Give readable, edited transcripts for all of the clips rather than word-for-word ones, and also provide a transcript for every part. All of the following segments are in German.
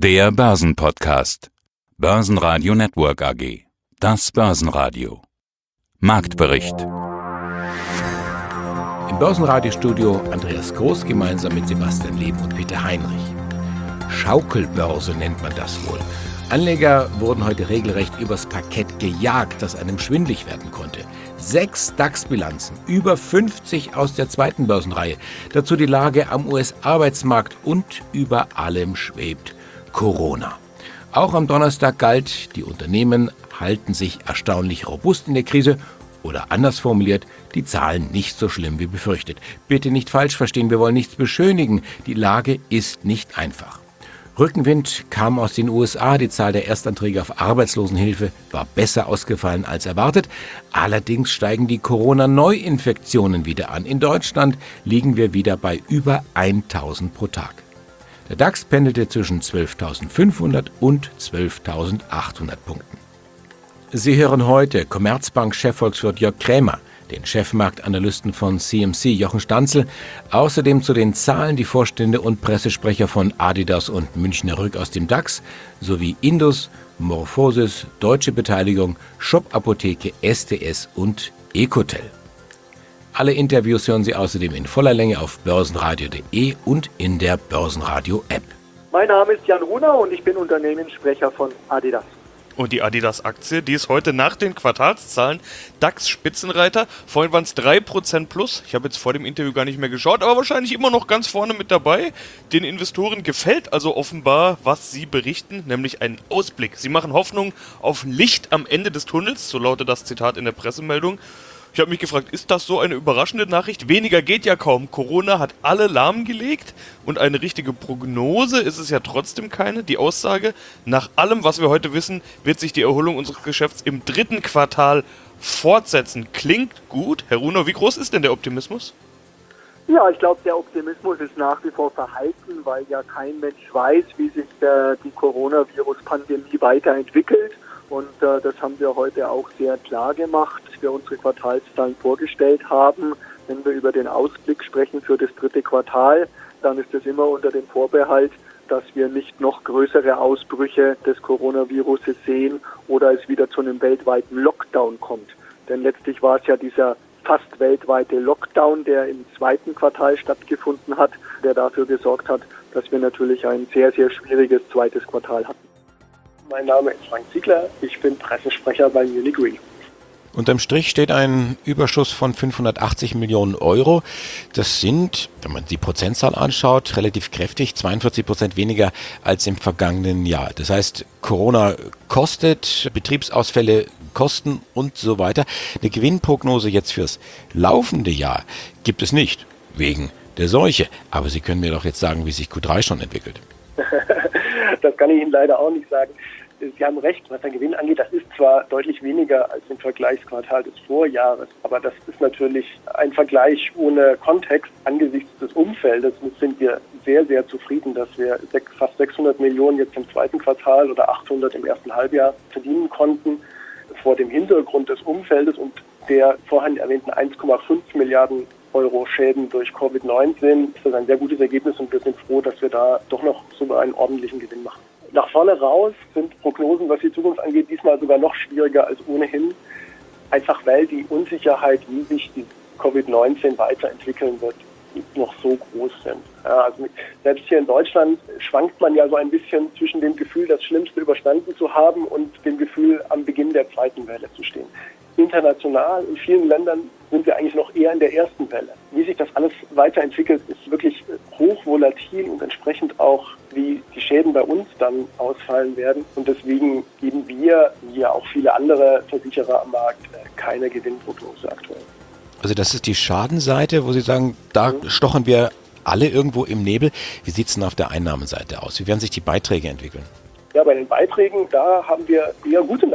Der Börsenpodcast. Börsenradio Network AG. Das Börsenradio. Marktbericht. Im Börsenradiostudio Andreas Groß gemeinsam mit Sebastian Leben und Peter Heinrich. Schaukelbörse nennt man das wohl. Anleger wurden heute regelrecht übers Parkett gejagt, das einem schwindlig werden konnte. 6 DAX-Bilanzen, über 50 aus der zweiten Börsenreihe. Dazu die Lage am US-Arbeitsmarkt und über allem schwebt Corona. Auch am Donnerstag galt, die Unternehmen halten sich erstaunlich robust in der Krise. Oder anders formuliert, die Zahlen nicht so schlimm wie befürchtet. Bitte nicht falsch verstehen, wir wollen nichts beschönigen. Die Lage ist nicht einfach. Rückenwind kam aus den USA, die Zahl der Erstanträge auf Arbeitslosenhilfe war besser ausgefallen als erwartet. Allerdings steigen die Corona-Neuinfektionen wieder an. In Deutschland liegen wir wieder bei über 1000 pro Tag. Der DAX pendelte zwischen 12.500 und 12.800 Punkten. Sie hören heute Commerzbank-Chefvolkswirt Jörg Krämer, den Chefmarktanalysten von CMC Jochen Stanzel, außerdem zu den Zahlen die Vorstände und Pressesprecher von Adidas und Münchner Rück aus dem DAX, sowie Indus, Morphosis, Deutsche Beteiligung, Shop Apotheke, STS und Ecotel. Alle Interviews hören Sie außerdem in voller Länge auf börsenradio.de und in der Börsenradio-App. Mein Name ist Jan Runer und ich bin Unternehmenssprecher von Adidas. Und die Adidas-Aktie, die ist heute nach den Quartalszahlen DAX-Spitzenreiter. Vorhin waren es 3% plus. Ich habe jetzt vor dem Interview gar nicht mehr geschaut, aber wahrscheinlich immer noch ganz vorne mit dabei. Den Investoren gefällt also offenbar, was sie berichten, nämlich einen Ausblick. Sie machen Hoffnung auf Licht am Ende des Tunnels, so lautet das Zitat in der Pressemeldung. Ich habe mich gefragt, ist das so eine überraschende Nachricht? Weniger geht ja kaum. Corona hat alle lahmgelegt und eine richtige Prognose ist es ja trotzdem keine. Die Aussage, nach allem, was wir heute wissen, wird sich die Erholung unseres Geschäfts im dritten Quartal fortsetzen. Klingt gut. Herr Runer, wie groß ist denn der Optimismus? Ja, ich glaube, der Optimismus ist nach wie vor verhalten, weil ja kein Mensch weiß, wie sich die Coronavirus-Pandemie weiterentwickelt. Und das haben wir heute auch sehr klar gemacht, als wir unsere Quartalszahlen vorgestellt haben. Wenn wir über den Ausblick sprechen für das dritte Quartal, dann ist das immer unter dem Vorbehalt, dass wir nicht noch größere Ausbrüche des Coronaviruses sehen oder es wieder zu einem weltweiten Lockdown kommt. Denn letztlich war es ja dieser fast weltweite Lockdown, der im zweiten Quartal stattgefunden hat, der dafür gesorgt hat, dass wir natürlich ein sehr, sehr schwieriges zweites Quartal hatten. Mein Name ist Frank Ziegler, ich bin Pressesprecher bei Munich Re. Unterm Strich steht ein Überschuss von 580 Millionen Euro. Das sind, wenn man die Prozentzahl anschaut, relativ kräftig, 42% weniger als im vergangenen Jahr. Das heißt, Corona kostet, Betriebsausfälle kosten und so weiter. Eine Gewinnprognose jetzt fürs laufende Jahr gibt es nicht, wegen der Seuche. Aber Sie können mir doch jetzt sagen, wie sich Q3 schon entwickelt. Das kann ich Ihnen leider auch nicht sagen. Sie haben recht, was den Gewinn angeht, das ist zwar deutlich weniger als im Vergleichsquartal des Vorjahres, aber das ist natürlich ein Vergleich ohne Kontext. Angesichts des Umfeldes sind wir sehr, sehr zufrieden, dass wir fast 600 Millionen jetzt im zweiten Quartal oder 800 im ersten Halbjahr verdienen konnten. Vor dem Hintergrund des Umfeldes und der vorhin erwähnten 1,5 Milliarden Euro Schäden durch Covid-19 ist das ein sehr gutes Ergebnis und wir sind froh, dass wir da doch noch so einen ordentlichen Gewinn machen. Nach vorne raus sind Prognosen, was die Zukunft angeht, diesmal sogar noch schwieriger als ohnehin. Einfach weil die Unsicherheit, wie sich die Covid-19 weiterentwickeln wird, noch so groß sind. Ja, also selbst hier in Deutschland schwankt man ja so ein bisschen zwischen dem Gefühl, das Schlimmste überstanden zu haben und dem Gefühl, am Beginn der zweiten Welle zu stehen. International in vielen Ländern sind wir eigentlich noch eher in der ersten Welle. Wie sich das alles weiterentwickelt, ist wirklich hochvolatil und entsprechend auch, wie die Schäden bei uns dann ausfallen werden. Und deswegen geben wir, wie ja auch viele andere Versicherer am Markt, keine Gewinnprognose aktuell. Also das ist die Schadenseite, wo Sie sagen, da stochen wir alle irgendwo im Nebel. Wie sieht es denn auf der Einnahmenseite aus? Wie werden sich die Beiträge entwickeln? Ja, bei den Beiträgen, da haben wir eher gute Nachrichten zu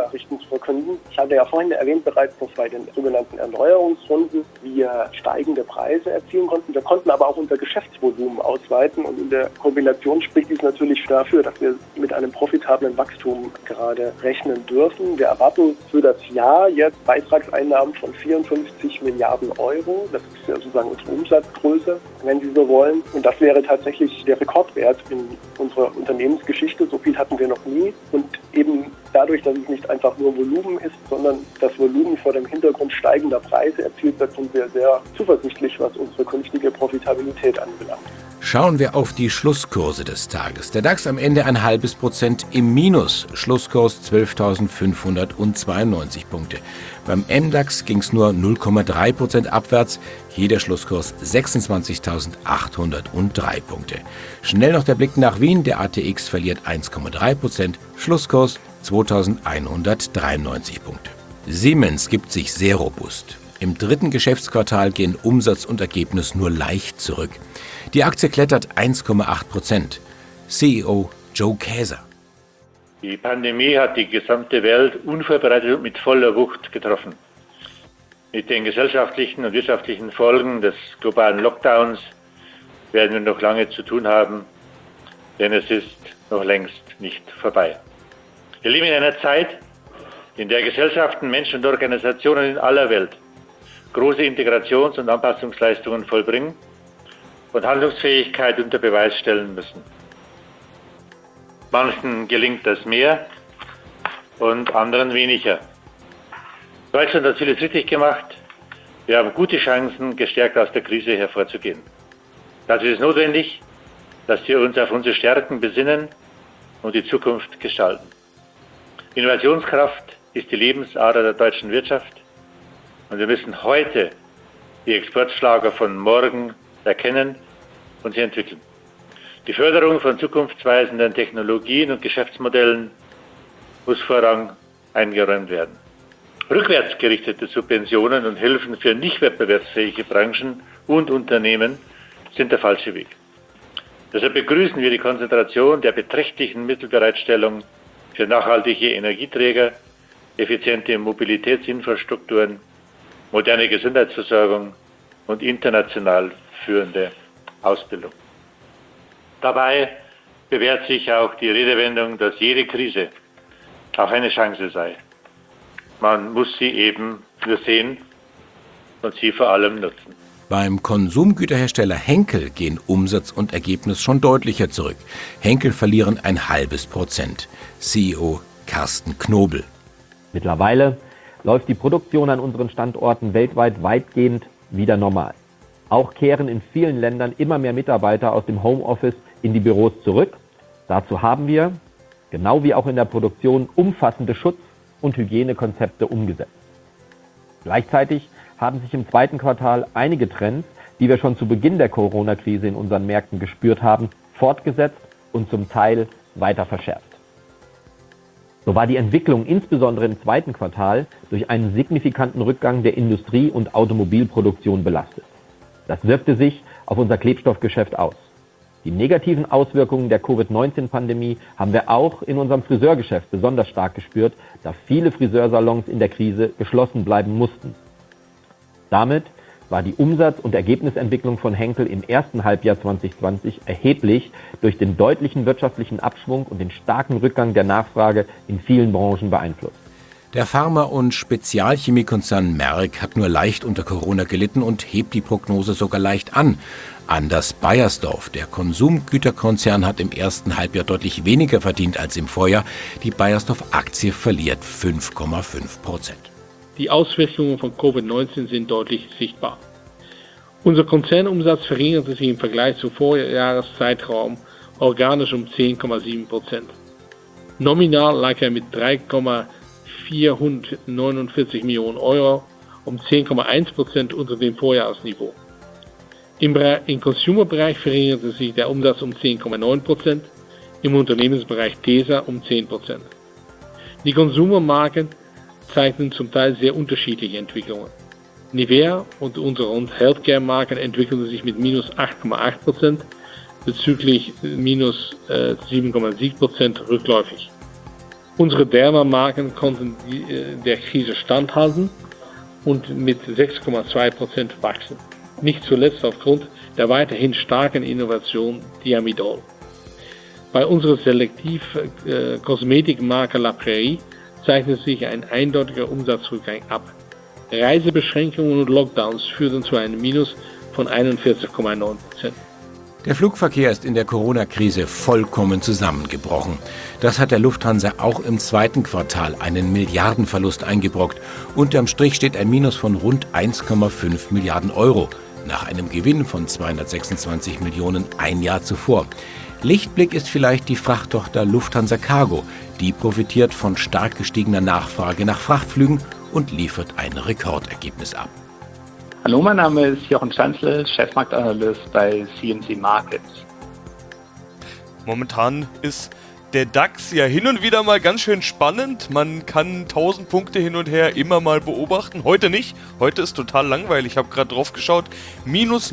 unserer Kunden. Ich hatte ja vorhin erwähnt bereits, dass bei den sogenannten Erneuerungsrunden wir steigende Preise erzielen konnten. Wir konnten aber auch unser Geschäftsvolumen ausweiten und in der Kombination spricht dies natürlich dafür, dass wir mit einem profitablen Wachstum gerade rechnen dürfen. Wir erwarten für das Jahr jetzt Beitragseinnahmen von 54 Milliarden Euro. Das ist ja sozusagen unsere Umsatzgröße, wenn Sie so wollen. Und das wäre tatsächlich der Rekordwert in unserer Unternehmensgeschichte. So viel hatten wir noch nie. Und eben dadurch, dass es nicht einfach nur Volumen ist, sondern das Volumen vor dem Hintergrund steigender Preise erzielt wird, sind wir sehr zuversichtlich, was unsere künftige Profitabilität anbelangt. Schauen wir auf die Schlusskurse des Tages. Der DAX am Ende 0,5% im Minus. Schlusskurs 12.592 Punkte. Beim MDAX ging es nur 0,3% abwärts. Hier der Schlusskurs 26.803 Punkte. Schnell noch der Blick nach Wien. Der ATX verliert 1,3%. Schlusskurs 2.193 Punkte. Siemens gibt sich sehr robust. Im dritten Geschäftsquartal gehen Umsatz und Ergebnis nur leicht zurück. Die Aktie klettert 1,8%. CEO Joe Kaeser. Die Pandemie hat die gesamte Welt unvorbereitet und mit voller Wucht getroffen. Mit den gesellschaftlichen und wirtschaftlichen Folgen des globalen Lockdowns werden wir noch lange zu tun haben, denn es ist noch längst nicht vorbei. Wir leben in einer Zeit, in der Gesellschaften, Menschen und Organisationen in aller Welt große Integrations- und Anpassungsleistungen vollbringen und Handlungsfähigkeit unter Beweis stellen müssen. Manchen gelingt das mehr und anderen weniger. Deutschland hat vieles richtig gemacht. Wir haben gute Chancen, gestärkt aus der Krise hervorzugehen. Dazu ist es notwendig, dass wir uns auf unsere Stärken besinnen und die Zukunft gestalten. Innovationskraft ist die Lebensader der deutschen Wirtschaft und wir müssen heute die Exportschlager von morgen erkennen und sie entwickeln. Die Förderung von zukunftsweisenden Technologien und Geschäftsmodellen muss Vorrang eingeräumt werden. Rückwärtsgerichtete Subventionen und Hilfen für nicht wettbewerbsfähige Branchen und Unternehmen sind der falsche Weg. Deshalb begrüßen wir die Konzentration der beträchtlichen Mittelbereitstellung für nachhaltige Energieträger, effiziente Mobilitätsinfrastrukturen, moderne Gesundheitsversorgung und international führende Ausbildung. Dabei bewährt sich auch die Redewendung, dass jede Krise auch eine Chance sei. Man muss sie eben nur sehen und sie vor allem nutzen. Beim Konsumgüterhersteller Henkel gehen Umsatz und Ergebnis schon deutlicher zurück. Henkel verlieren 0,5%. CEO Carsten Knobel. Mittlerweile läuft die Produktion an unseren Standorten weltweit weitgehend wieder normal. Auch kehren in vielen Ländern immer mehr Mitarbeiter aus dem Homeoffice in die Büros zurück. Dazu haben wir, genau wie auch in der Produktion, umfassende Schutz- und Hygienekonzepte umgesetzt. Gleichzeitig haben sich im zweiten Quartal einige Trends, die wir schon zu Beginn der Corona-Krise in unseren Märkten gespürt haben, fortgesetzt und zum Teil weiter verschärft. So war die Entwicklung insbesondere im zweiten Quartal durch einen signifikanten Rückgang der Industrie- und Automobilproduktion belastet. Das wirkte sich auf unser Klebstoffgeschäft aus. Die negativen Auswirkungen der Covid-19-Pandemie haben wir auch in unserem Friseurgeschäft besonders stark gespürt, da viele Friseursalons in der Krise geschlossen bleiben mussten. Damit war die Umsatz- und Ergebnisentwicklung von Henkel im ersten Halbjahr 2020 erheblich durch den deutlichen wirtschaftlichen Abschwung und den starken Rückgang der Nachfrage in vielen Branchen beeinflusst. Der Pharma- und Spezialchemiekonzern Merck hat nur leicht unter Corona gelitten und hebt die Prognose sogar leicht an. Anders Beiersdorf. Der Konsumgüterkonzern hat im ersten Halbjahr deutlich weniger verdient als im Vorjahr. Die Beiersdorf-Aktie verliert 5,5%. Die Auswirkungen von Covid-19 sind deutlich sichtbar. Unser Konzernumsatz verringerte sich im Vergleich zum Vorjahreszeitraum organisch um 10,7%. Nominal lag er mit 3,449 Millionen Euro um 10,1% unter dem Vorjahresniveau. Im Consumer-Bereich verringerte sich der Umsatz um 10,9%, im Unternehmensbereich TESA um 10%. Die Consumer-Marken zeigten zum Teil sehr unterschiedliche Entwicklungen. Nivea und unsere Healthcare-Marken entwickelten sich mit minus 8,8% bezüglich minus 7,7% rückläufig. Unsere Derma-Marken konnten der Krise standhalten und mit 6,2% wachsen. Nicht zuletzt aufgrund der weiterhin starken Innovation Thiamidol. Bei unserer Selektiv-Kosmetikmarke La Prairie zeichnet sich ein eindeutiger Umsatzrückgang ab. Reisebeschränkungen und Lockdowns führten zu einem Minus von 41,9%. Der Flugverkehr ist in der Corona-Krise vollkommen zusammengebrochen. Das hat der Lufthansa auch im zweiten Quartal einen Milliardenverlust eingebrockt. Unterm Strich steht ein Minus von rund 1,5 Milliarden Euro, nach einem Gewinn von 226 Millionen ein Jahr zuvor. Lichtblick ist vielleicht die Frachttochter Lufthansa Cargo. Die profitiert von stark gestiegener Nachfrage nach Frachtflügen und liefert ein Rekordergebnis ab. Hallo, mein Name ist Jochen Schanzl, Chefmarktanalyst bei CMC Markets. Momentan ist der DAX ja hin und wieder mal ganz schön spannend. Man kann 1000 Punkte hin und her immer mal beobachten. Heute nicht. Heute ist total langweilig. Ich habe gerade drauf geschaut. Minus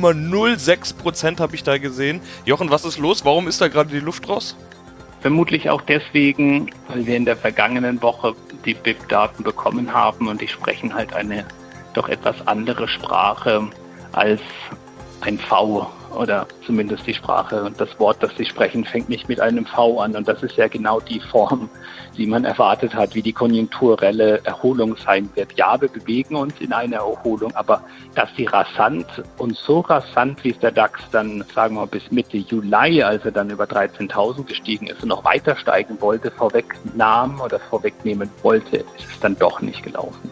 0,06% habe ich da gesehen. Jochen, was ist los? Warum ist da gerade die Luft raus? Vermutlich auch deswegen, weil wir in der vergangenen Woche die BIP-Daten bekommen haben und die sprechen halt eine doch etwas andere Sprache als ein V oder zumindest die Sprache und das Wort, das sie sprechen, fängt nicht mit einem V an und das ist ja genau die Form, die man erwartet hat, wie die konjunkturelle Erholung sein wird. Ja, wir bewegen uns in eine Erholung, aber dass die rasant und so rasant, wie es der DAX dann, sagen wir mal, bis Mitte Juli, als er dann über 13.000 gestiegen ist und noch weiter steigen wollte, vorwegnehmen wollte, ist es dann doch nicht gelaufen.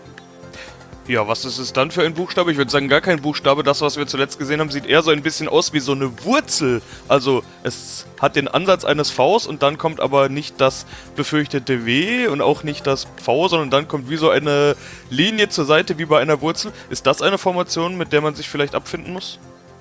Ja, was ist es dann für ein Buchstabe? Ich würde sagen, gar kein Buchstabe. Das, was wir zuletzt gesehen haben, sieht eher so ein bisschen aus wie so eine Wurzel. Also es hat den Ansatz eines Vs und dann kommt aber nicht das befürchtete W und auch nicht das V, sondern dann kommt wie so eine Linie zur Seite wie bei einer Wurzel. Ist das eine Formation, mit der man sich vielleicht abfinden muss?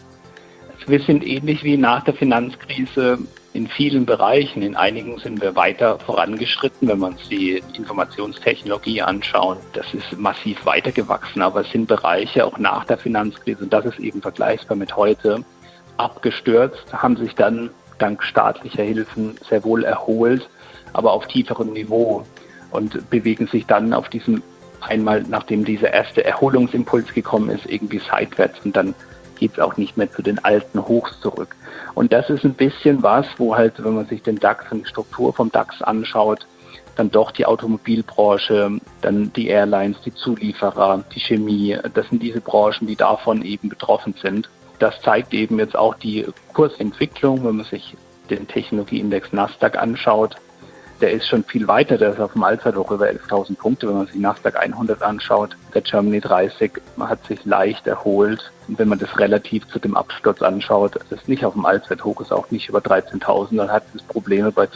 Wir sind ähnlich wie nach der Finanzkrise in vielen Bereichen. In einigen sind wir weiter vorangeschritten, wenn wir uns die Informationstechnologie anschauen. Das ist massiv weitergewachsen, aber es sind Bereiche auch nach der Finanzkrise, und das ist eben vergleichbar mit heute, abgestürzt, haben sich dann dank staatlicher Hilfen sehr wohl erholt, aber auf tieferem Niveau und bewegen sich dann auf diesem einmal, nachdem dieser erste Erholungsimpuls gekommen ist, irgendwie seitwärts und dann geht es auch nicht mehr zu den alten Hochs zurück. Und das ist ein bisschen was, wo halt, wenn man sich den DAX und die Struktur vom DAX anschaut, dann doch die Automobilbranche, dann die Airlines, die Zulieferer, die Chemie, das sind diese Branchen, die davon eben betroffen sind. Das zeigt eben jetzt auch die Kursentwicklung, wenn man sich den Technologieindex Nasdaq anschaut. Der ist schon viel weiter, der ist auf dem Allzeithoch über 11.000 Punkte, wenn man sich Nasdaq 100 anschaut. Der Germany 30 hat sich leicht erholt. Und wenn man das relativ zu dem Absturz anschaut, ist nicht auf dem Allzeithoch, ist auch nicht über 13.000, dann hat es Probleme bei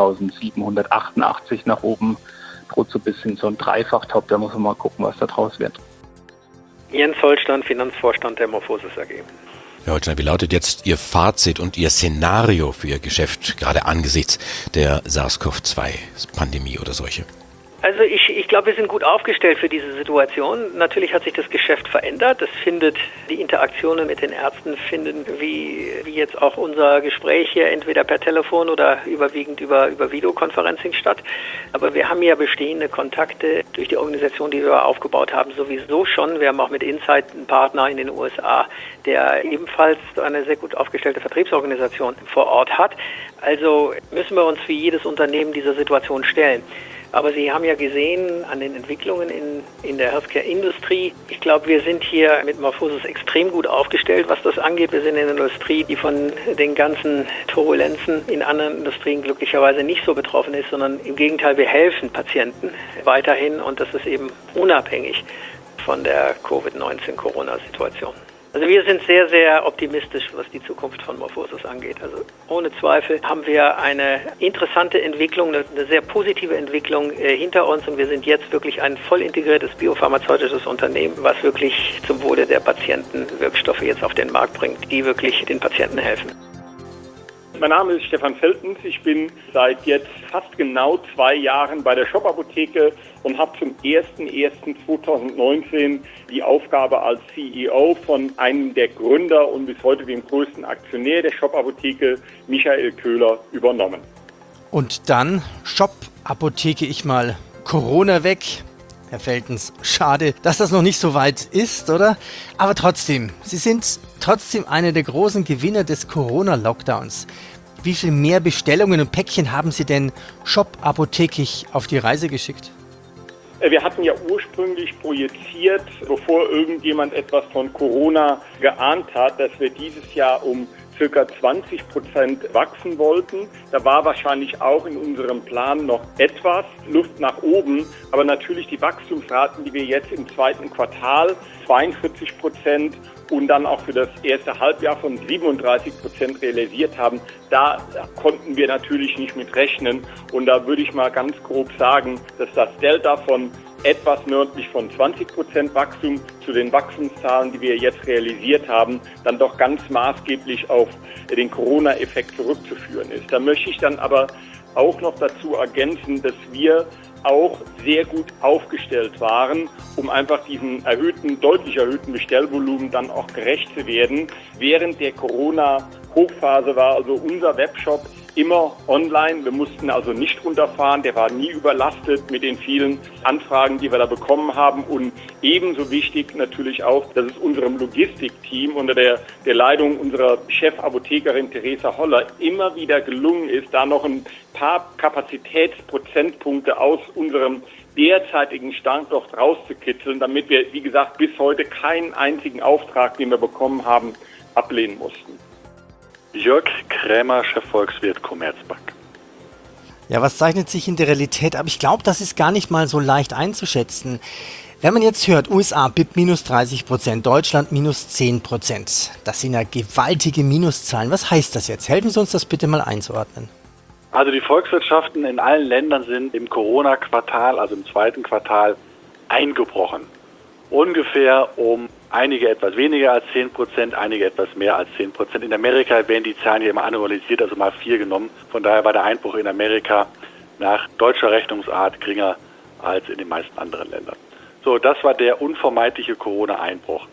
12.788 nach oben, droht so ein bisschen so ein Dreifachtop, da muss man mal gucken, was da draus wird. Jens Holstein, Finanzvorstand der Morphosis AG. Herr Holstein, wie lautet jetzt Ihr Fazit und Ihr Szenario für Ihr Geschäft, gerade angesichts der SARS-CoV-2-Pandemie oder solche? Also ich glaube, wir sind gut aufgestellt für diese Situation. Natürlich hat sich das Geschäft verändert. Die Interaktionen mit den Ärzten finden wie jetzt auch unser Gespräch hier entweder per Telefon oder überwiegend über Videokonferencing statt. Aber wir haben ja bestehende Kontakte durch die Organisation, die wir aufgebaut haben, sowieso schon. Wir haben auch mit Insight einen Partner in den USA, der ebenfalls eine sehr gut aufgestellte Vertriebsorganisation vor Ort hat. Also müssen wir uns wie jedes Unternehmen dieser Situation stellen. Aber Sie haben ja gesehen an den Entwicklungen in der Healthcare-Industrie. Ich glaube, wir sind hier mit Morphosis extrem gut aufgestellt, was das angeht. Wir sind in einer Industrie, die von den ganzen Turbulenzen in anderen Industrien glücklicherweise nicht so betroffen ist, sondern im Gegenteil, wir helfen Patienten weiterhin und das ist eben unabhängig von der Covid-19-Corona-Situation. Also wir sind sehr, sehr optimistisch, was die Zukunft von Morphosis angeht. Also ohne Zweifel haben wir eine interessante Entwicklung, eine sehr positive Entwicklung hinter uns und wir sind jetzt wirklich ein voll integriertes biopharmazeutisches Unternehmen, was wirklich zum Wohle der Patienten Wirkstoffe jetzt auf den Markt bringt, die wirklich den Patienten helfen. Mein Name ist Stefan Veltens. Ich bin seit jetzt fast genau 2 Jahren bei der Shop Apotheke und habe zum 01.01.2019 die Aufgabe als CEO von einem der Gründer und bis heute dem größten Aktionär der Shop Apotheke, Michael Köhler, übernommen. Und dann Shop Apotheke ich mal Corona weg. Herr Veltens, schade, dass das noch nicht so weit ist, oder? Aber trotzdem, Sie sind trotzdem einer der großen Gewinner des Corona-Lockdowns. Wie viel mehr Bestellungen und Päckchen haben Sie denn Shop Apothekig auf die Reise geschickt? Wir hatten ja ursprünglich projiziert, bevor irgendjemand etwas von Corona geahnt hat, dass wir dieses Jahr um circa 20% wachsen wollten. Da war wahrscheinlich auch in unserem Plan noch etwas Luft nach oben. Aber natürlich die Wachstumsraten, die wir jetzt im zweiten Quartal 42% und dann auch für das erste Halbjahr von 37% realisiert haben, da konnten wir natürlich nicht mit rechnen. Und da würde ich mal ganz grob sagen, dass das Delta von etwas nördlich von 20% Wachstum zu den Wachstumszahlen, die wir jetzt realisiert haben, dann doch ganz maßgeblich auf den Corona-Effekt zurückzuführen ist. Da möchte ich dann aber auch noch dazu ergänzen, dass wir auch sehr gut aufgestellt waren, um einfach diesen deutlich erhöhten Bestellvolumen dann auch gerecht zu werden. Während der Corona-Hochphase war also unser Webshop immer online. Wir mussten also nicht runterfahren. Der war nie überlastet mit den vielen Anfragen, die wir da bekommen haben. Und ebenso wichtig natürlich auch, dass es unserem Logistikteam unter der Leitung unserer Chefapothekerin Theresa Holler immer wieder gelungen ist, da noch ein paar Kapazitätsprozentpunkte aus unserem derzeitigen Standort rauszukitzeln, damit wir, wie gesagt, bis heute keinen einzigen Auftrag, den wir bekommen haben, ablehnen mussten. Jörg Krämer, Chefvolkswirt Commerzbank. Ja, was zeichnet sich in der Realität ab? Ich glaube, das ist gar nicht mal so leicht einzuschätzen. Wenn man jetzt hört, USA BIP minus 30%, Deutschland minus 10%, das sind ja gewaltige Minuszahlen. Was heißt das jetzt? Helfen Sie uns das bitte mal einzuordnen. Also die Volkswirtschaften in allen Ländern sind im Corona-Quartal, also im zweiten Quartal, eingebrochen. Ungefähr um einige etwas weniger als 10%, einige etwas mehr als 10%. In Amerika werden die Zahlen ja immer annualisiert, also mal 4 genommen. Von daher war der Einbruch in Amerika nach deutscher Rechnungsart geringer als in den meisten anderen Ländern. So, das war der unvermeidliche Corona-Einbruch.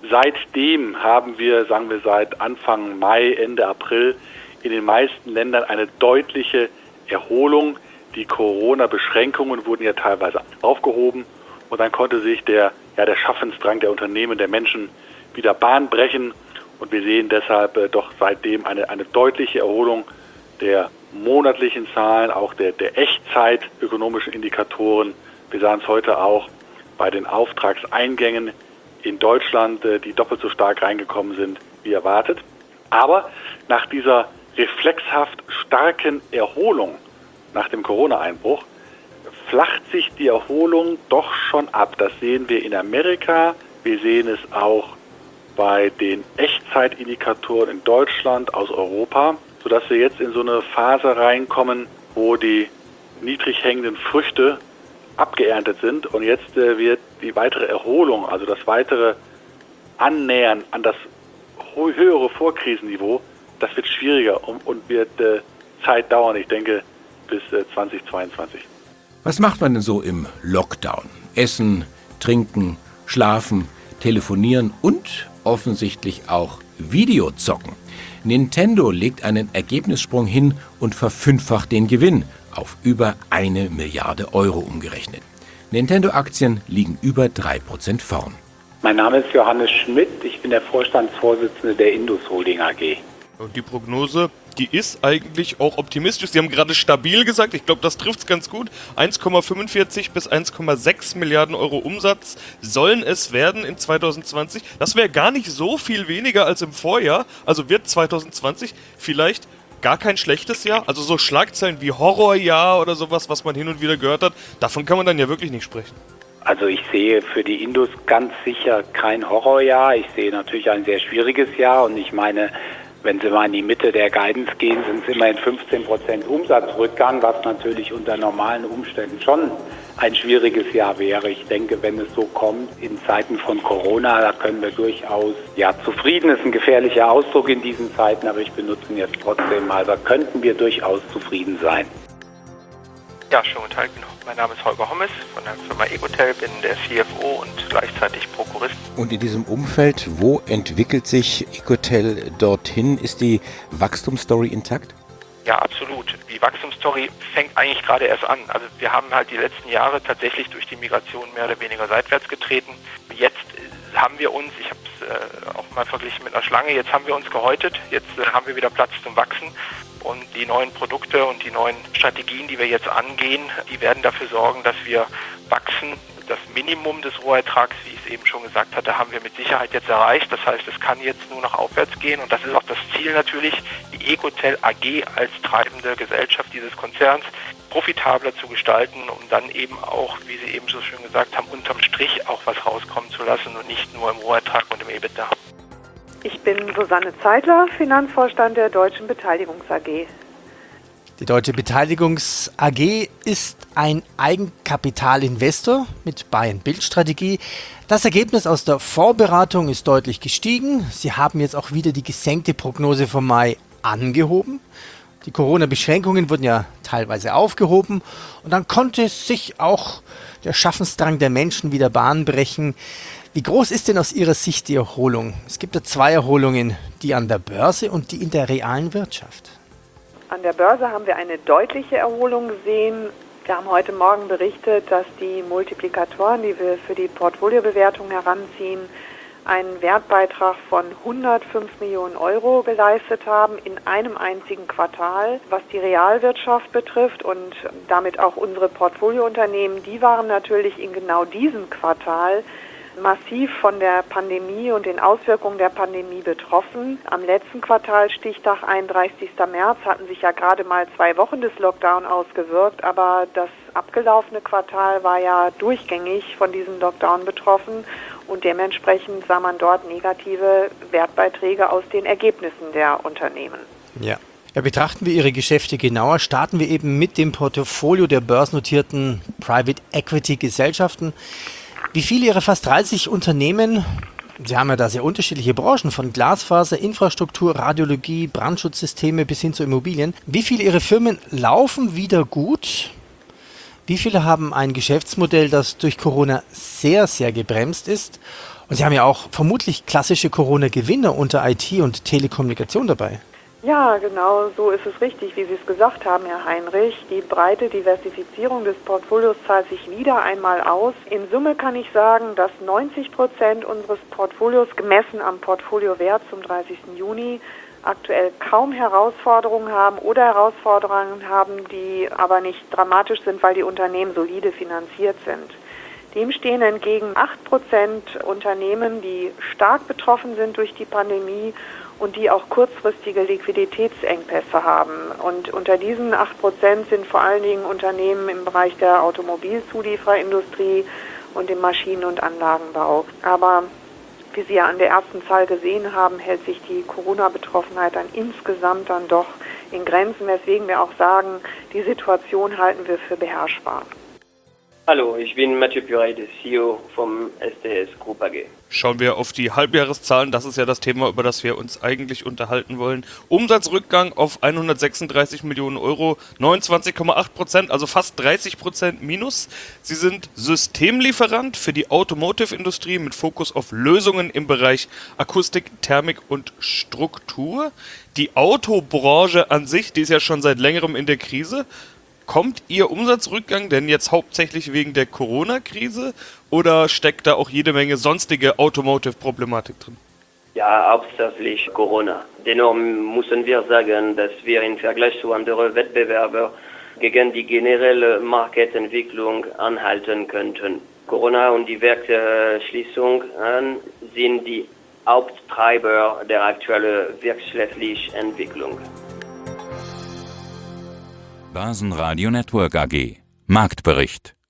Seitdem haben wir, sagen wir seit Anfang Mai, Ende April, in den meisten Ländern eine deutliche Erholung. Die Corona-Beschränkungen wurden ja teilweise aufgehoben und dann konnte sich der Schaffensdrang der Unternehmen, der Menschen wieder Bahn brechen. Und wir sehen deshalb doch seitdem eine deutliche Erholung der monatlichen Zahlen, auch der Echtzeit-ökonomischen Indikatoren. Wir sahen es heute auch bei den Auftragseingängen in Deutschland, die doppelt so stark reingekommen sind wie erwartet. Aber nach dieser reflexhaft starken Erholung nach dem Corona-Einbruch flacht sich die Erholung doch schon ab. Das sehen wir in Amerika, wir sehen es auch bei den Echtzeitindikatoren in Deutschland, aus Europa, sodass wir jetzt in so eine Phase reinkommen, wo die niedrig hängenden Früchte abgeerntet sind und jetzt wird die weitere Erholung, also das weitere Annähern an das höhere Vorkrisenniveau, das wird schwieriger und wird Zeit dauern, ich denke bis 2022. Was macht man denn so im Lockdown? Essen, trinken, schlafen, telefonieren und offensichtlich auch Videozocken. Nintendo legt einen Ergebnissprung hin und verfünffacht den Gewinn auf über 1 Milliarde Euro umgerechnet. Nintendo-Aktien liegen über 3% vorn. Mein Name ist Johannes Schmidt, ich bin der Vorstandsvorsitzende der Indus Holding AG. Und die Prognose, die ist eigentlich auch optimistisch. Sie haben gerade stabil gesagt, ich glaube, das trifft es ganz gut. 1,45 bis 1,6 Milliarden Euro Umsatz sollen es werden in 2020. Das wäre gar nicht so viel weniger als im Vorjahr. Also wird 2020 vielleicht gar kein schlechtes Jahr. Also so Schlagzeilen wie Horrorjahr oder sowas, was man hin und wieder gehört hat, davon kann man dann ja wirklich nicht sprechen. Also ich sehe für die Indus ganz sicher kein Horrorjahr. Ich sehe natürlich ein sehr schwieriges Jahr und ich meine, wenn Sie mal in die Mitte der Guidance gehen, sind es immerhin 15% Umsatzrückgang, was natürlich unter normalen Umständen schon ein schwieriges Jahr wäre. Ich denke, wenn es so kommt in Zeiten von Corona, da können wir durchaus, zufrieden ist ein gefährlicher Ausdruck in diesen Zeiten, aber ich benutze ihn jetzt trotzdem mal, da könnten wir durchaus zufrieden sein. Ja, schönen guten Tag. Mein Name ist Holger Hommes von der Firma Ecotel, bin der CFO und gleichzeitig Prokurist. Und in diesem Umfeld, wo entwickelt sich Ecotel dorthin? Ist die Wachstumsstory intakt? Ja, absolut. Die Wachstumsstory fängt eigentlich gerade erst an. Also wir haben halt die letzten Jahre tatsächlich durch die Migration mehr oder weniger seitwärts getreten. Jetzt haben wir uns, ich habe es auch mal verglichen mit einer Schlange, jetzt haben wir uns gehäutet, jetzt haben wir wieder Platz zum Wachsen. Und die neuen Produkte und die neuen Strategien, die wir jetzt angehen, die werden dafür sorgen, dass wir wachsen. Das Minimum des Rohertrags, wie ich es eben schon gesagt hatte, haben wir mit Sicherheit jetzt erreicht. Das heißt, es kann jetzt nur noch aufwärts gehen. Und das ist auch das Ziel natürlich, die Ecotel AG als treibende Gesellschaft dieses Konzerns profitabler zu gestalten, um dann eben auch, wie Sie eben so schön gesagt haben, unterm Strich auch was rauskommen zu lassen und nicht nur im Rohertrag und im EBITDA. Ich bin Susanne Zeitler, Finanzvorstand der Deutschen Beteiligungs AG. Die Deutsche Beteiligungs AG ist ein Eigenkapitalinvestor mit Buy-and-Build-Strategie. Das Ergebnis aus der Vorberatung ist deutlich gestiegen. Sie haben jetzt auch wieder die gesenkte Prognose vom Mai angehoben. Die Corona-Beschränkungen wurden ja teilweise aufgehoben und dann konnte sich auch der Schaffensdrang der Menschen wieder Bahn brechen. Wie groß ist denn aus Ihrer Sicht die Erholung? Es gibt ja zwei Erholungen, die an der Börse und die in der realen Wirtschaft. An der Börse haben wir eine deutliche Erholung gesehen. Wir haben heute Morgen berichtet, dass die Multiplikatoren, die wir für die Portfoliobewertung heranziehen, einen Wertbeitrag von 105 Millionen Euro geleistet haben in einem einzigen Quartal. Was die Realwirtschaft betrifft und damit auch unsere Portfoliounternehmen, die waren natürlich in genau diesem Quartal massiv von der Pandemie und den Auswirkungen der Pandemie betroffen. Am letzten Quartal, Stichtag 31. März, hatten sich ja gerade mal 2 Wochen des Lockdown ausgewirkt, aber das abgelaufene Quartal war ja durchgängig von diesem Lockdown betroffen und dementsprechend sah man dort negative Wertbeiträge aus den Ergebnissen der Unternehmen. Ja. Ja, betrachten wir Ihre Geschäfte genauer, starten wir eben mit dem Portfolio der börsennotierten Private Equity Gesellschaften. Wie viele Ihrer fast 30 Unternehmen, Sie haben ja da sehr unterschiedliche Branchen, von Glasfaser, Infrastruktur, Radiologie, Brandschutzsysteme bis hin zu Immobilien. Wie viele Ihrer Firmen laufen wieder gut? Wie viele haben ein Geschäftsmodell, das durch Corona sehr, sehr gebremst ist? Und Sie haben ja auch vermutlich klassische Corona-Gewinner unter IT und Telekommunikation dabei. Ja, genau so ist es richtig, wie Sie es gesagt haben, Herr Heinrich. Die breite Diversifizierung des Portfolios zahlt sich wieder einmal aus. In Summe kann ich sagen, dass 90% unseres Portfolios gemessen am Portfoliowert zum 30. Juni aktuell kaum Herausforderungen haben oder Herausforderungen haben, die aber nicht dramatisch sind, weil die Unternehmen solide finanziert sind. Dem stehen entgegen 8% Unternehmen, die stark betroffen sind durch die Pandemie und die auch kurzfristige Liquiditätsengpässe haben. Und unter diesen 8% sind vor allen Dingen Unternehmen im Bereich der Automobilzulieferindustrie und im Maschinen- und Anlagenbau. Aber wie Sie ja an der ersten Zahl gesehen haben, hält sich die Corona-Betroffenheit dann insgesamt dann doch in Grenzen, weswegen wir auch sagen, die Situation halten wir für beherrschbar. Hallo, ich bin Mathieu Puret, der CEO vom SDS Group AG. Schauen wir auf die Halbjahreszahlen, das ist ja das Thema, über das wir uns eigentlich unterhalten wollen. Umsatzrückgang auf 136 Millionen Euro, 29,8%, also fast 30% Minus. Sie sind Systemlieferant für die Automotive-Industrie mit Fokus auf Lösungen im Bereich Akustik, Thermik und Struktur. Die Autobranche an sich, die ist ja schon seit längerem in der Krise. Kommt Ihr Umsatzrückgang denn jetzt hauptsächlich wegen der Corona-Krise oder steckt da auch jede Menge sonstige Automotive-Problematik drin? Ja, hauptsächlich Corona. Dennoch müssen wir sagen, dass wir im Vergleich zu anderen Wettbewerbern gegen die generelle Marktentwicklung anhalten könnten. Corona und die Werksschließung sind die Haupttreiber der aktuellen wirtschaftlichen Entwicklung. Börsenradio Network AG. Marktbericht